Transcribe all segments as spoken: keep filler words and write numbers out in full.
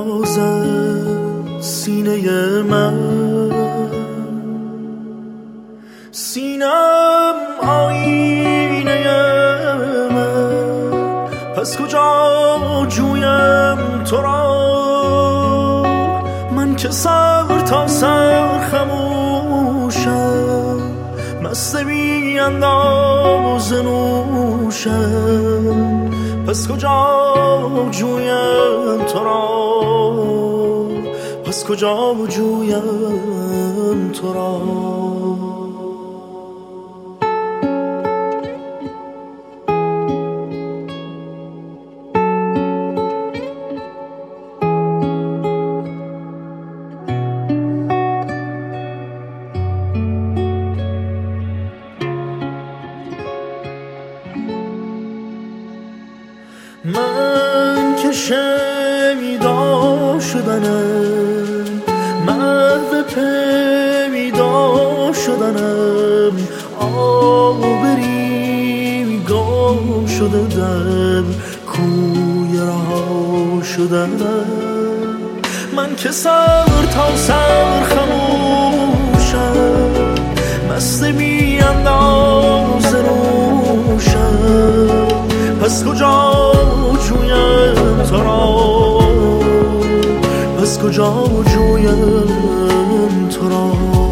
میتازد سینه من، سینم آینه من، پس کجا جویم تو را؟ من که سر تا سر خموشم، مست بی انداز نوشم، پس کجا جویم تو را؟ پس کجا جویم تو را؟ من که شنیدا شدنم، محو پیدا شدنم، آبری گم شده در کوی رها شدنم. من که سر تا سر خموشم، مست بی انداز نوشم، پس کجا جویم تو را؟ پس کجا جویم تو را؟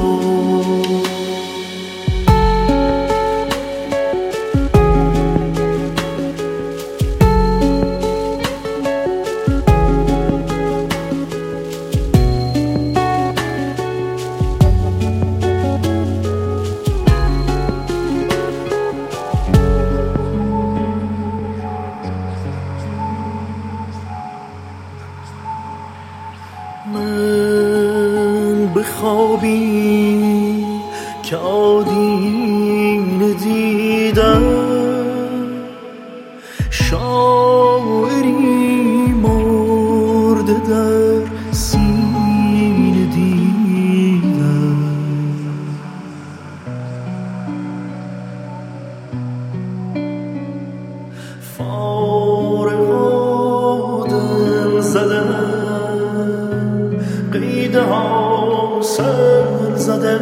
من بخوابی که آدینه دیدم، شاعری مرده در سینه دیدم. فارغ و دل زدم، قیده ها سر زدم،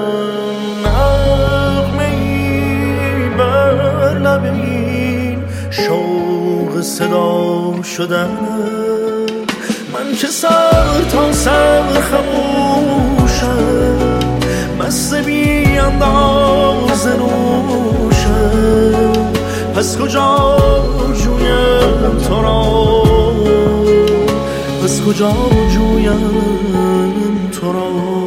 نغمه‌ای بر لبین شوق صدا شدن. من که سر تا سر خموشم، مست بی انداز نوشم، پس کجا جویم تو را؟ پس کجا جویم تو را؟